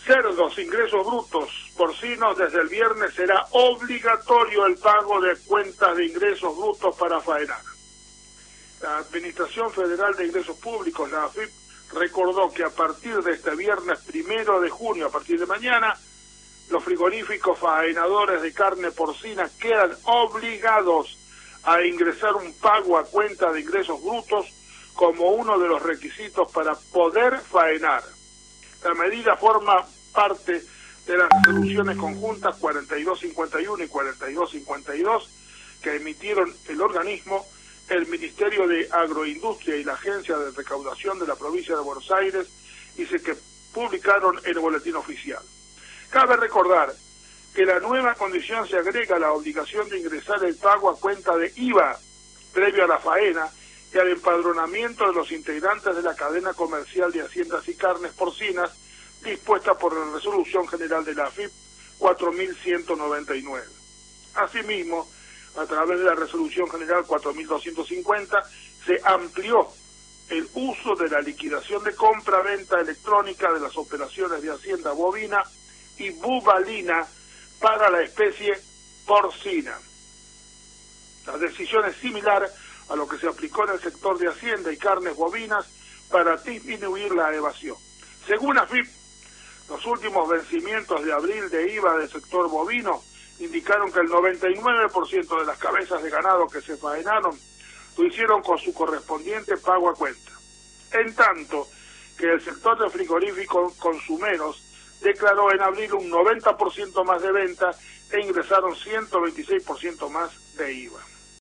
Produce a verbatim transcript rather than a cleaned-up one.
cerdos, ingresos brutos, porcinos, desde el viernes será obligatorio el pago de cuentas de ingresos brutos para faenar. La Administración Federal de Ingresos Públicos, la A F I P, recordó que a partir de este viernes primero de junio, a partir de mañana, los frigoríficos faenadores de carne porcina quedan obligados a ingresar un pago a cuenta de ingresos brutos como uno de los requisitos para poder faenar. La medida forma parte de las resoluciones conjuntas cuarenta y dos cincuenta y uno y cuarenta y dos cincuenta y dos que emitieron el organismo, el Ministerio de Agroindustria y la Agencia de Recaudación de la Provincia de Buenos Aires, y se que publicaron en el Boletín Oficial. Cabe recordar que la nueva condición se agrega a la obligación de ingresar el pago a cuenta de I V A previo a la faena y al empadronamiento de los integrantes de la cadena comercial de haciendas y carnes porcinas dispuesta por la Resolución General de la A F I P cuatro mil ciento noventa y nueve. Asimismo, a través de la Resolución General cuatro mil doscientos cincuenta, se amplió el uso de la liquidación de compra-venta electrónica de las operaciones de hacienda bovina y bubalina para la especie porcina. La decisión es similar a lo que se aplicó en el sector de hacienda y carnes bovinas para disminuir la evasión. Según A F I P, los últimos vencimientos de abril de I V A del sector bovino indicaron que el noventa y nueve por ciento de las cabezas de ganado que se faenaron lo hicieron con su correspondiente pago a cuenta. En tanto que el sector de frigoríficos consumeros declaró en abril un noventa por ciento más de venta e ingresaron ciento veintiséis por ciento más de I V A.